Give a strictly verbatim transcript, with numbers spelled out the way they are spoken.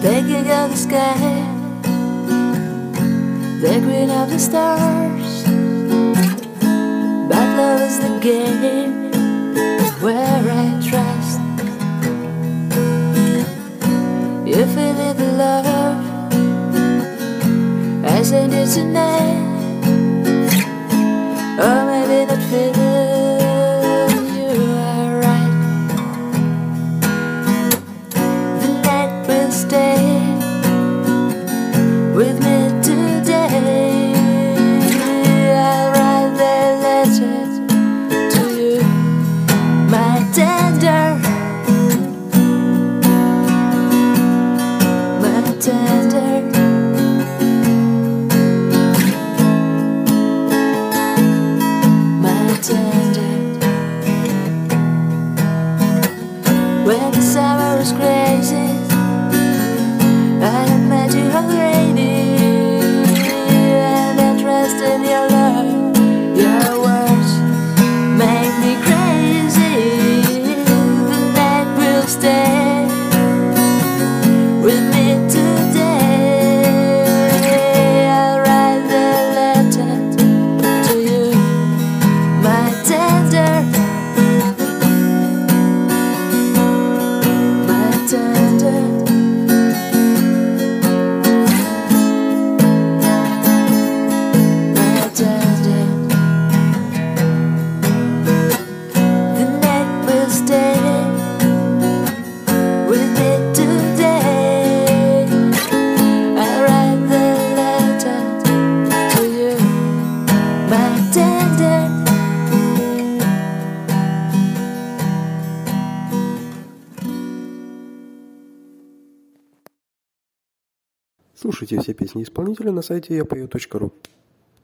thinking of the sky, the green of the stars. But love is the game where I trust. You feel it, the love as it is tonight. Or maybe not feel you are right. The night will stay with me today. I'll write the letter to you, my tender, my tender. When the summer was crazy, I met you already, and I trust in your love. Your words make me crazy. The night will stay with me today. I'll write the letter to you, my tender. Слушайте все песни исполнителя на сайте я пою точка ру.